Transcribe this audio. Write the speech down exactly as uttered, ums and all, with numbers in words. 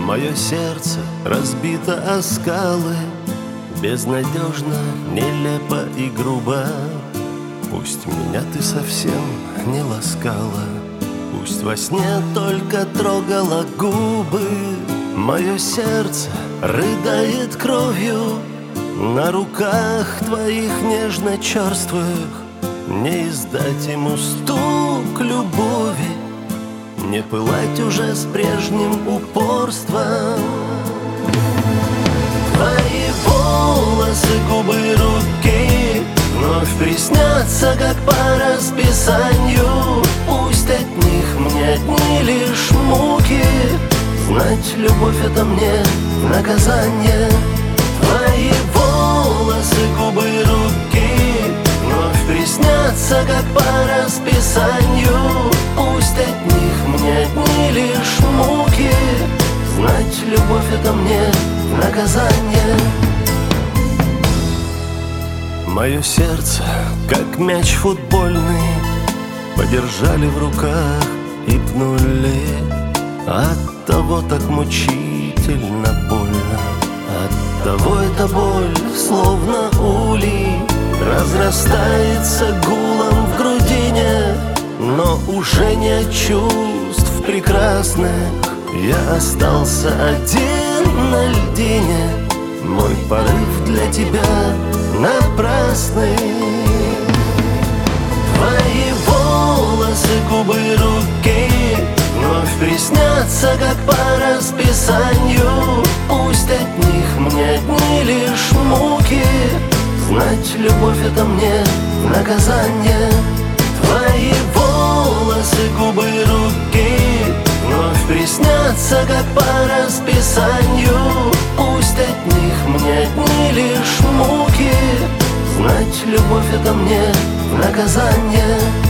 Мое сердце разбито о скалы, безнадежно, нелепо и грубо. Пусть меня ты совсем не ласкала, пусть во сне только трогала губы. Мое сердце рыдает кровью на руках твоих нежно-черствых. Не издать ему стук любови, не пылать уже с прежним упорством. Твои волосы, губы, руки вновь приснятся, как по расписанию. Пусть от них мне одни лишь муки, знать любовь — это мне наказание. Твои волосы, губы, руки вновь приснятся, как по расписанию. Пусть от них мне одни лишь муки, знать любовь — это мне наказание. Мое сердце, как мяч футбольный, подержали в руках и пнули. Оттого так мучительно больно, оттого эта боль, словно улей, разрастается гулом в грудине. Но уже нет чувств прекрасных, я остался один на льдине. Мой порыв для тебя напрасный. Твои волосы, губы, руки вновь приснятся, как по расписанию. Пусть от них мне одни лишь муки, знать любовь — это мне наказание. Твои волосы, губы, руки вновь приснятся, как по расписанию. Пусть от них мне одни лишь муки, знать любовь — это мне наказание.